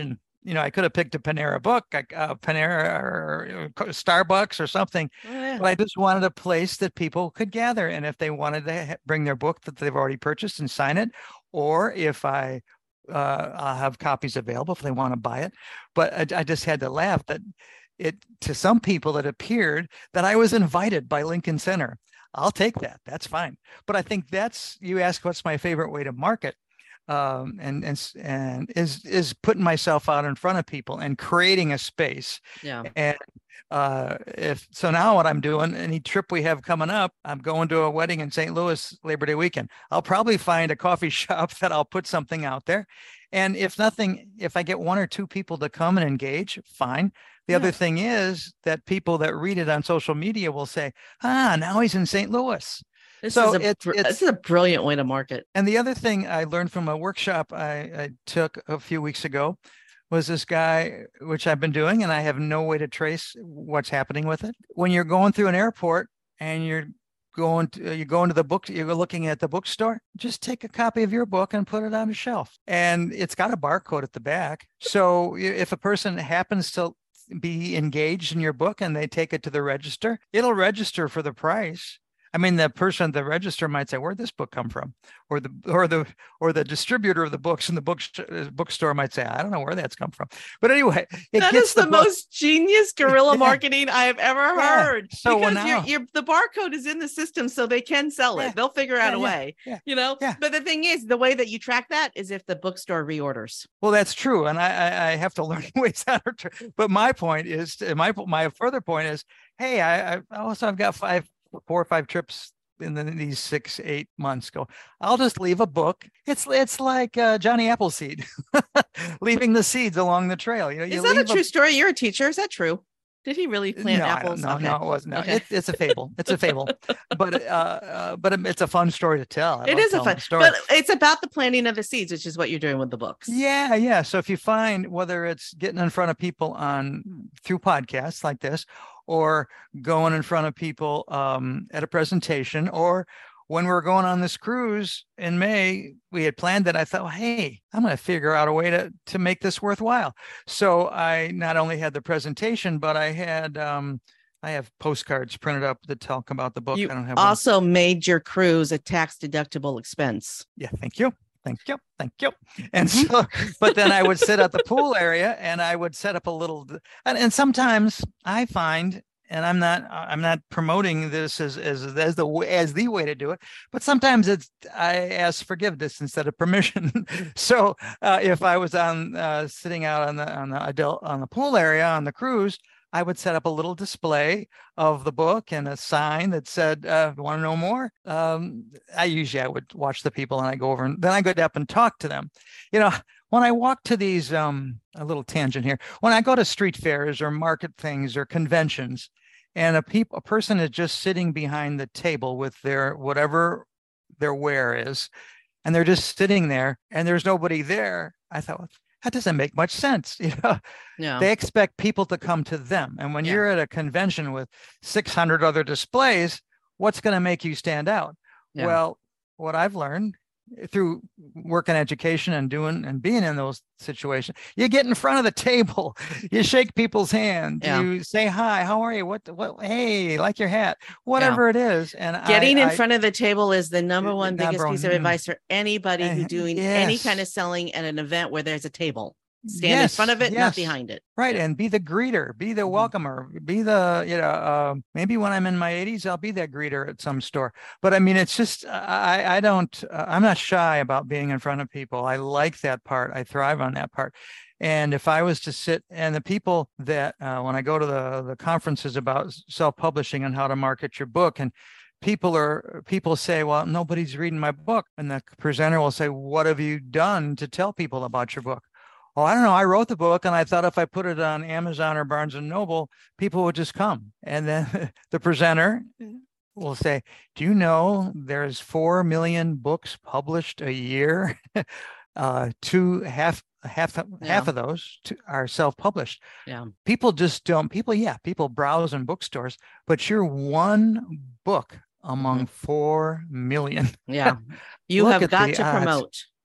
you know, I could have picked a Panera book, a, a Panera or Starbucks or something, oh, yeah. but I just wanted a place that people could gather. And if they wanted to bring their book that they've already purchased and sign it, or if I, uh, I'll have copies available if they want to buy it. But I, I just had to laugh that it, to some people, it appeared that I was invited by Lincoln Center. I'll take that. That's fine. But I think that's, you ask, what's my favorite way to market? Um, and and and is is putting myself out in front of people and creating a space. Yeah. And uh, if so, now what I'm doing, any trip we have coming up, I'm going to a wedding in Saint Louis Labor Day weekend. I'll probably find a coffee shop that I'll put something out there. And if nothing, if I get one or two people to come and engage, fine. The yeah. other thing is that people that read it on social media will say, ah, now he's in Saint Louis. This, so is a, it's, it's, this is a brilliant way to market. And the other thing I learned from a workshop I, I took a few weeks ago was this guy, which I've been doing, and I have no way to trace what's happening with it. When you're going through an airport and you're going to, you're going to the book, you're looking at the bookstore, just take a copy of your book and put it on a shelf. And it's got a barcode at the back. So if a person happens to be engaged in your book and they take it to the register, it'll register for the price. I mean, the person at the register might say, "Where'd this book come from?" Or the or the or the distributor of the books in the book bookstore might say, "I don't know where that's come from." But anyway, it that gets is the, the most genius guerrilla yeah. marketing I have ever yeah. heard. So because now, you're, you're, the barcode is in the system, so they can sell it. Yeah. They'll figure out yeah, a yeah. way. Yeah. You know. Yeah. But the thing is, the way that you track that is if the bookstore reorders. Well, that's true, and I I, I have to learn ways out of. But my point is, my my further point is, hey, I, I also I've got five, four or five trips in the, these six, eight months go, I'll just leave a book. It's it's like uh, Johnny Appleseed, leaving the seeds along the trail. You know, you is that a true a... story? You're a teacher. Is that true? Did he really plant no, apples? No, okay. no, it wasn't. No. Okay. It, it's a fable. It's a fable, but uh, uh, but it's a fun story to tell. I it is a fun story. But it's about the planting of the seeds, which is what you're doing with the books. Yeah, yeah. So if you find whether it's getting in front of people on through podcasts like this, or going in front of people um, at a presentation, or when we were going on this cruise in May, we had planned that. I thought, well, hey, I'm going to figure out a way to, to make this worthwhile. So I not only had the presentation, but I had, um, I have postcards printed up that talk about the book. You I don't have also one. made your cruise a tax deductible expense. Yeah. Thank you. Thank you. Thank you. And so, but then I would sit at the pool area and I would set up a little, and, and sometimes I find, and I'm not, I'm not promoting this as, as, as the as the way to do it, but sometimes it's, I ask forgiveness instead of permission. So uh, if I was on uh, sitting out on the, on the adult, on the pool area on the cruise, I would set up a little display of the book and a sign that said, uh, want to know more? Um, I usually, I would watch the people and I go over and then I go up and talk to them. You know, when I walk to these, um, a little tangent here, when I go to street fairs or market things or conventions, and a peop- a person is just sitting behind the table with their, whatever their wear is, and they're just sitting there and there's nobody there, I thought, well, that doesn't make much sense. You know, yeah. They expect people to come to them. And when yeah. you're at a convention with six hundred other displays, what's going to make you stand out? Yeah. Well, what I've learned through work and education and doing and being in those situations, you get in front of the table, you shake people's hand, yeah. you say, hi, how are you? What, what, hey, like your hat, whatever yeah. it is. And getting I, in I, front of the table is the number one biggest number piece one. of advice for anybody who's doing yes. any kind of selling at an event where there's a table. Stand yes, in front of it, yes. not behind it. Right. And be the greeter, be the mm-hmm. welcomer, be the, you know, uh, maybe when I'm in my eighties, I'll be that greeter at some store. But I mean, it's just, I, I don't, uh, I'm not shy about being in front of people. I like that part. I thrive on that part. And if I was to sit, and the people that, uh, when I go to the, the conferences about self-publishing and how to market your book, and people are, people say, well, nobody's reading my book. And the presenter will say, what have you done to tell people about your book? Oh, I don't know. I wrote the book and I thought if I put it on Amazon or Barnes and Noble, people would just come. And then the presenter will say, do you know there's four million books published a year? uh, two, half, half, yeah. half of those are self-published. Yeah. People just don't, people, yeah, people browse in bookstores, but you're one book among mm-hmm. four million. Yeah. You have got to odds. promote.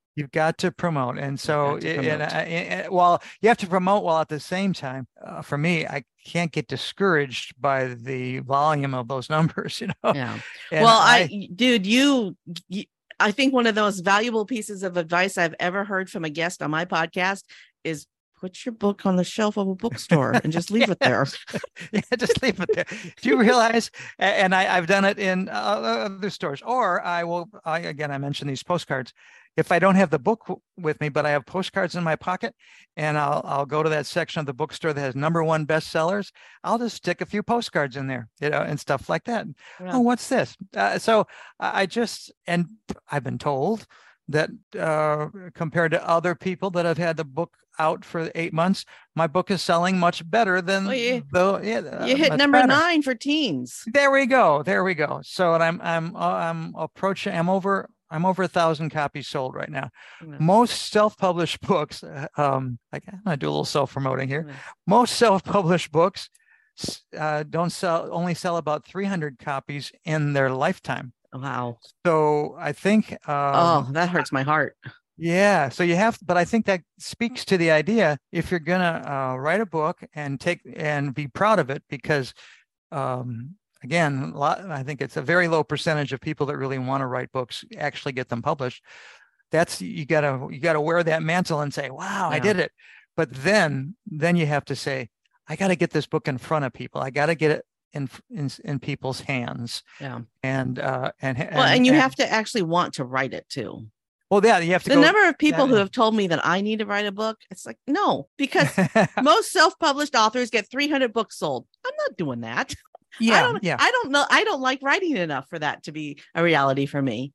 You've got to promote. And so, got to and, promote. and, and while you have to promote, while at the same time, uh, for me, I can't get discouraged by the volume of those numbers, you know? Yeah. And Well, I, I, dude, you, you, I think one of the most valuable pieces of advice I've ever heard from a guest on my podcast is put your book on the shelf of a bookstore and just leave yeah, it there. Yeah, just leave it there. Do you realize? And I, I've done it in uh, other stores, or I will, I, again, I mentioned these postcards. If I don't have the book w- with me, but I have postcards in my pocket, and I'll I'll go to that section of the bookstore that has number one bestsellers, I'll just stick a few postcards in there, you know, and stuff like that. Yeah. Oh, what's this? Uh, so I just, and I've been told that uh, compared to other people that have had the book out for eight months, my book is selling much better than Well, you, the yeah, uh, you hit much number better. nine for teens. There we go. There we go. So and I'm I'm uh, I'm approaching. I'm over. I'm over a thousand copies sold right now. Yeah. Most self-published books. uh, Um, I, I'm gonna do a little self-promoting here. Yeah. Most self-published books uh, don't sell. Only sell about three hundred copies in their lifetime. Wow. So I think. Um, Oh, that hurts my heart. Yeah. So you have, but I think that speaks to the idea if you're gonna uh, write a book and take and be proud of it, because um, again, a lot, I think it's a very low percentage of people that really want to write books actually get them published. That's you gotta you gotta wear that mantle and say, "Wow, Yeah. I did it." But then then you have to say, "I got to get this book in front of people. I got to get it in in in people's hands." Yeah. And uh, and Well, and, and you and, have to actually want to write it too. Well, yeah, you have to. The go, number of people yeah. who have told me that I need to write a book, it's like, no, because most self-published authors get three hundred books sold. I'm not doing that. Yeah, I don't, yeah. I don't know. I don't like writing enough for that to be a reality for me.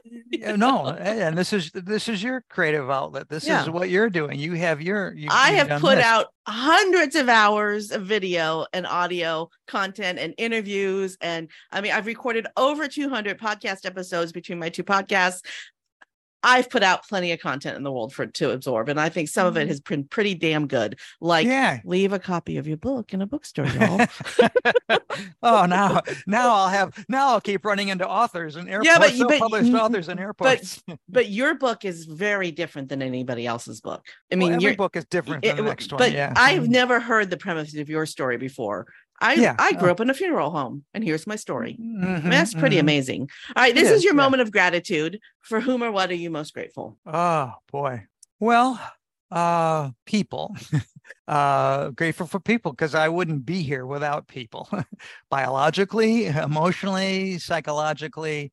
No, and this is this is your creative outlet. This Yeah. is what you're doing. You have your. You, I you've have put this. out hundreds of hours of video and audio content and interviews, and I mean, I've recorded over two hundred podcast episodes between my two podcasts. I've put out plenty of content in the world for to absorb, and I think some of it has been pretty damn good. Like, yeah. leave a copy of your book in a bookstore, y'all. Oh, now, now I'll have now I'll keep running into authors and airports, yeah, but you published but, authors in airports. But, but your book is very different than anybody else's book. I mean, well, every your book is different from it, the next but one. Yeah, I've never heard the premise of your story before. I yeah. I grew up in a funeral home, and here's my story. Mm-hmm, I mean, that's pretty mm-hmm. amazing. All right, this It is, is, your yeah. moment of gratitude. For whom or what are you most grateful? Oh boy. Well, uh, people. uh, grateful for people, because I wouldn't be here without people, biologically, emotionally, psychologically.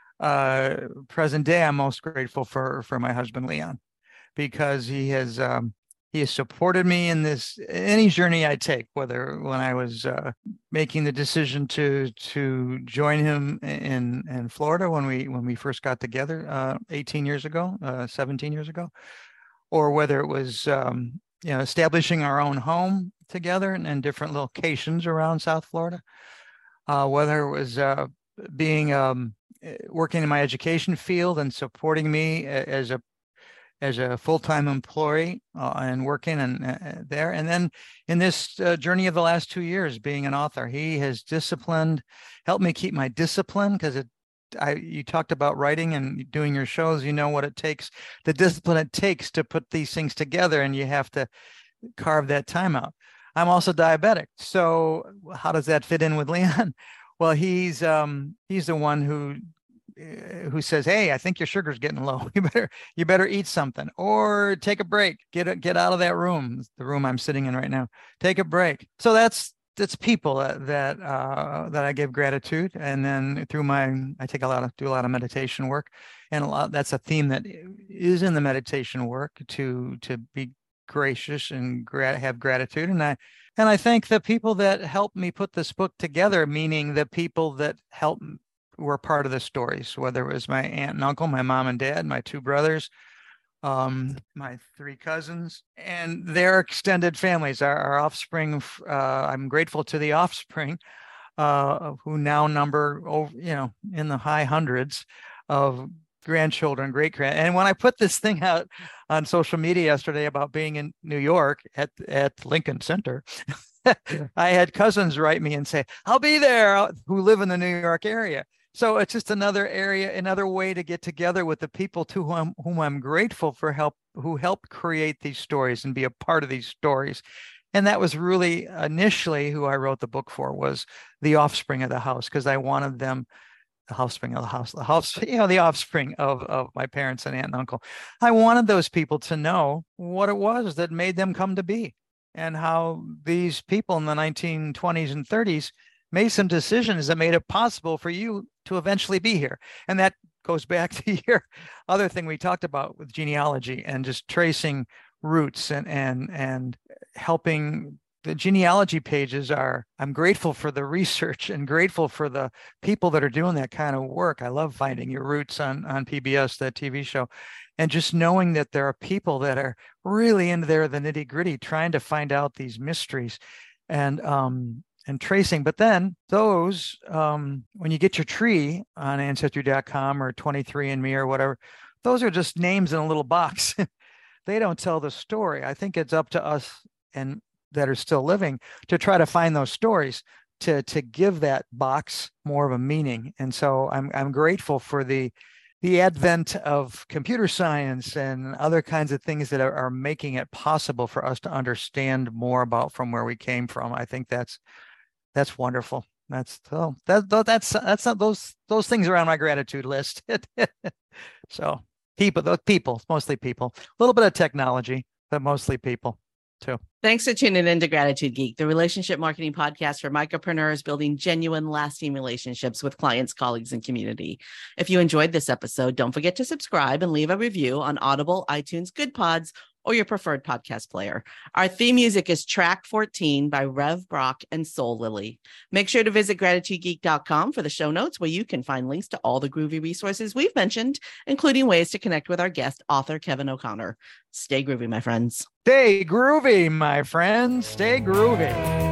Uh, present day, I'm most grateful for for my husband Leon, because he has um, he has supported me in this any journey I take. Whether when I was uh, making the decision to to join him in in Florida when we when we first got together uh, eighteen years ago, uh, seventeen years ago, or whether it was um, you know establishing our own home together in, in different locations around South Florida, uh, whether it was uh, being um, working in my education field and supporting me as a as a full-time employee uh, and working and uh, there. And then in this uh, journey of the last two years, being an author, he has disciplined, helped me keep my discipline, because it, I, you talked about writing and doing your shows, you know what it takes, the discipline it takes to put these things together, and you have to carve that time out. I'm also diabetic. So how does that fit in with Leon? Well, he's um, he's the one who who says, "Hey, I think your sugar's getting low. You better you better eat something, or take a break. Get get out of that room, the room I'm sitting in right now. Take a break." So that's that's people that that uh, that I give gratitude, and then through my I take a lot of do a lot of meditation work, and a lot that's a theme that is in the meditation work to to be gracious and gra- have gratitude, and I and I thank the people that helped me put this book together, meaning the people that helped. Were part of the stories, whether it was my aunt and uncle, my mom and dad, my two brothers, um, my three cousins, and their extended families, our, our offspring. Uh, I'm grateful to the offspring, uh, who now number, over, you know, in the high hundreds of grandchildren, great grand. And when I put this thing out on social media yesterday about being in New York at at Lincoln Center, I had cousins write me and say, "I'll be there," who live in the New York area. So it's just another area, another way to get together with the people to whom, whom I'm grateful for help, who helped create these stories and be a part of these stories. And that was really initially who I wrote the book for, was the offspring of the house, because I wanted them, the offspring of the house, the house, you know, the offspring of, of my parents and aunt and uncle. I wanted those people to know what it was that made them come to be, and how these people in the nineteen twenties and thirties made some decisions that made it possible for you to eventually be here. And that goes back to your other thing we talked about with genealogy and just tracing roots and and and helping. The genealogy pages are, I'm grateful for the research and grateful for the people that are doing that kind of work. I love finding your roots on, on P B S, that T V show, and just knowing that there are people that are really into there, the nitty gritty, trying to find out these mysteries and, um, and tracing. But then those, um, when you get your tree on ancestry dot com or twenty-three and me or whatever, those are just names in a little box. They don't tell the story. I think it's up to us and that are still living to try to find those stories to to give that box more of a meaning. And so I'm I'm grateful for the the advent of computer science and other kinds of things that are, are making it possible for us to understand more about from where we came from. I think that's that's wonderful. That's oh, that that's that's not those those things are on my gratitude list. So people, those people, mostly people, a little bit of technology, but mostly people too. Thanks for tuning in to Gratitude Geek, the relationship marketing podcast for micropreneurs building genuine, lasting relationships with clients, colleagues, and community. If you enjoyed this episode, don't forget to subscribe and leave a review on Audible, iTunes, Good Pods, or your preferred podcast player. Our theme music is track fourteen by Rev Brock and Soul Lily. Make sure to visit gratitude geek dot com for the show notes, where you can find links to all the groovy resources we've mentioned, including ways to connect with our guest, author Kevin O'Connor. Stay groovy, my friends. Stay groovy, my friends. Stay groovy.